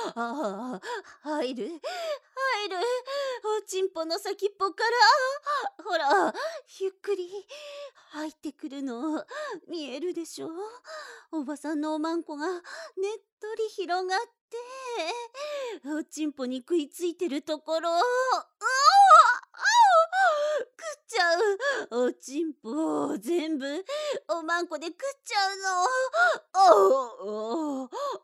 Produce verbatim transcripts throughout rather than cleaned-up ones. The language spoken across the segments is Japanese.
ああ、入る、入る。おちんぽの先っぽから、ほら、ゆっくり入ってくるの見えるでしょ。おばさんのおまんこがねっとり広がって、おちんぽに食いついてるところ、うわあ、食っちゃう。おちんぽを全部おまんこで食っちゃうの。おお、お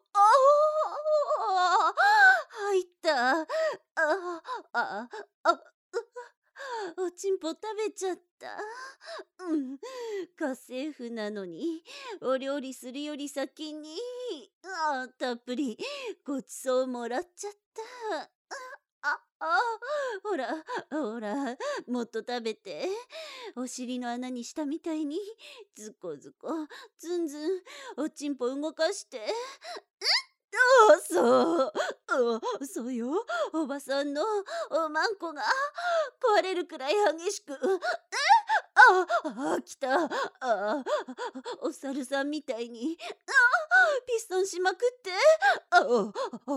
お、入った。ああ、あ、うおちんぽ食べちゃった。うん、家政婦なのにお料理するより先に、あたっぷりごちそうもらっちゃった。あ、あ、ほら、ほら、もっと食べて。お尻の穴にしたみたいに、ずこずこ、ずんずん、おちんぽ動かして。あ、そう、あ、そうよ。おばさんのおまんこが壊れるくらい激しく、ああ、来た。ああ、お猿さんみたいに、あピストンしまくって、ああ、あ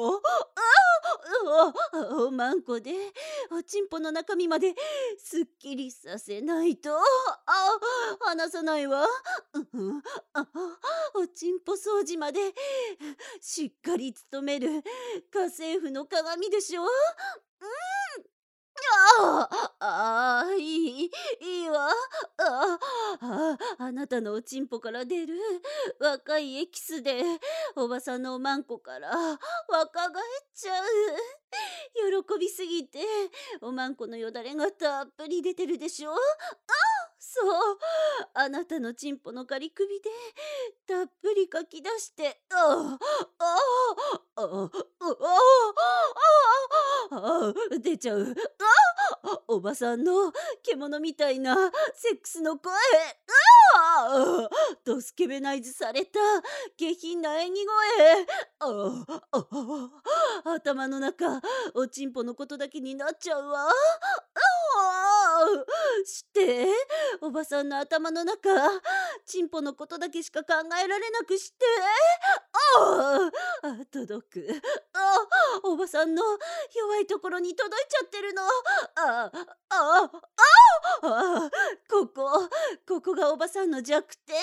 あ、ああ、おまんこでおちんぽの中身まですっきりさせないと、あ離さないわ。うん、あおちんぽ掃除までしっかり務める家政婦の鏡でしょ。ああ、ああ、いい、いいわ。ああ、あなたのおちんぽから出る若いエキスで、おばさんのおまんこから若返っちゃう。喜びすぎて、おまんこのよだれがたっぷり出てるでしょ。そう、あなたのちんぽの仮首でたっぷりかき出して、ああ、ああ、ああ、ああ、ああ、出ちゃう。あおばさんの獣みたいなセックスの声。ああ、とスケベナイズされた下品な演技声。ああ、ああ、頭の中おちんぽのことだけになっちゃうわ。ああ、して、おばさんの頭の中ちんぽのことだけしか考えられなくして。ああ、届く。あおばさんの弱いところに届いちゃってるの。ああ、ああ、ああ、ここ、ここがおばさんの弱点。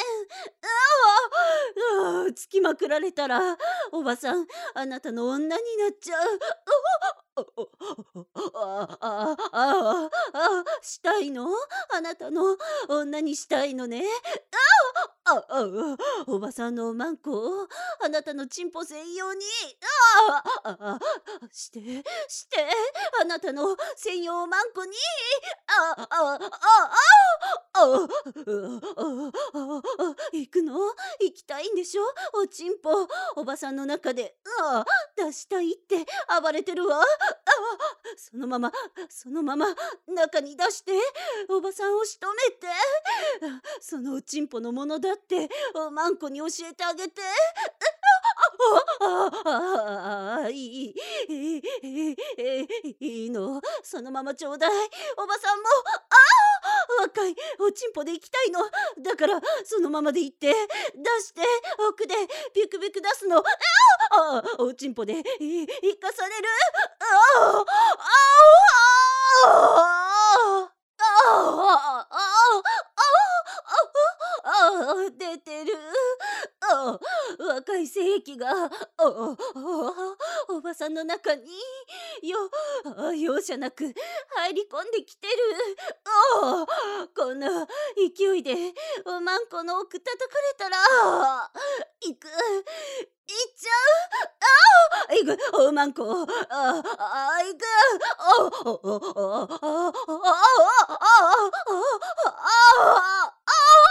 ああ、ああ、つきまくられたら、おばさん、あなたの女になっちゃう。ああ、ああ、ああ、ああ、したいの？あなたの女にしたいのね。ああ、ああ、おばさんのおまんこをあなたのチンポ専用に、ああ、ああ、して、して、あなたの専用おまんこに、ああ、ああ、ああ、ああ、ああ、行くの？行きたいんでしょ？おちんぽ、おばさんの中で、ああ、出したいって暴れてるわ。ああ、そのまま、そのまま、中に出して、おばさんを仕留めて、そのおちんぽのものだって、おまんこに教えてあげて。ああ、ああ、いい、いい、いい、いいの。そのままちょうだい。おばさんも、ああ、若いおちんぽで行きたいの。だから、そのままで行って、出して、奥で、ビュクビュク出すの。ああ、おちんぽで、い、生かされる。ああ、ああ、ああ、ああ、ああ、出てる。ああ、若い精液が、ああ、おばさんの中に、よ、あ容赦なく入り込んできてる。ああ、こんな勢いでおまんこの奥叩かれたら、いく、いっちゃう。ああ、いく、おまんこ、ああ、いく、ああ、ああ、ああ、ああ、ああ、ああ、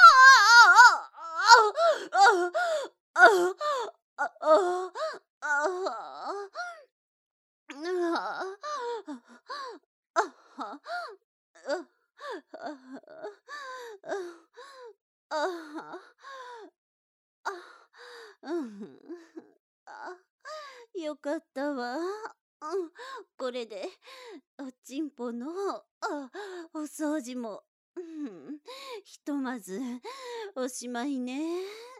ああ、ああ、あよかったわ。うん、これでおちんぽのあお掃除も、うん、ひとまずおしまいね。